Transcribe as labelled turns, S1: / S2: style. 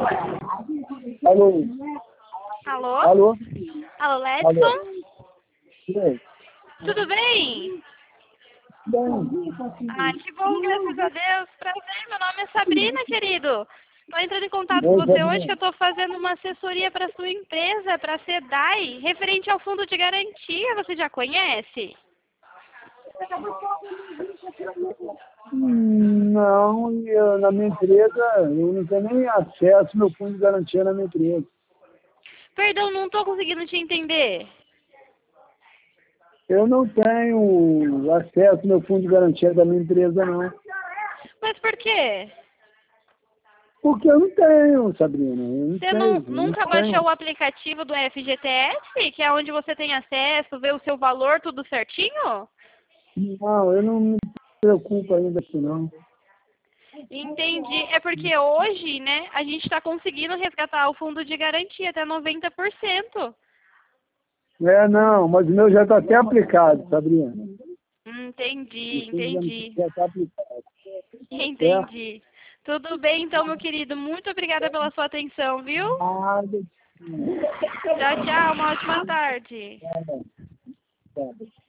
S1: Alô?
S2: Alô?
S1: Alô?
S2: Alô,
S1: Alô?
S2: Ledson?
S1: E aí?
S2: Tudo bem?
S1: Bem,
S2: Ai, que bom, graças a Deus. Prazer, meu nome é Sabrina, querido. Estou entrando em contato com
S1: oi,
S2: você hoje que eu
S1: Sabrina.
S2: estou fazendo uma assessoria para sua empresa, para a SEDAI, referente ao fundo de garantia. Você já conhece?
S1: Não, na minha empresa, eu não tenho nem acesso ao meu fundo de garantia na minha empresa.
S2: Perdão, não estou conseguindo te entender.
S1: Eu não tenho acesso ao meu fundo de garantia da minha empresa, não.
S2: Mas por quê?
S1: Porque eu não tenho, Sabrina. Eu não
S2: Você
S1: sei, eu não
S2: nunca baixou
S1: tenho.
S2: o aplicativo do FGTS, que é onde você tem acesso, vê o seu valor, tudo certinho?
S1: Não, eu não me preocupo ainda com isso, não.
S2: Entendi. É porque hoje, né, a gente está conseguindo resgatar o fundo de garantia até 90%.
S1: Não, mas o meu já está até aplicado, Sabrina. O
S2: Entendi,
S1: fundo de
S2: entendi.
S1: garantia já está aplicado. Certo?
S2: Entendi. Tudo bem, então, meu querido. Muito obrigada pela sua atenção, viu?
S1: Nada.
S2: Tchau, tchau. Uma ótima tarde.
S1: Nada.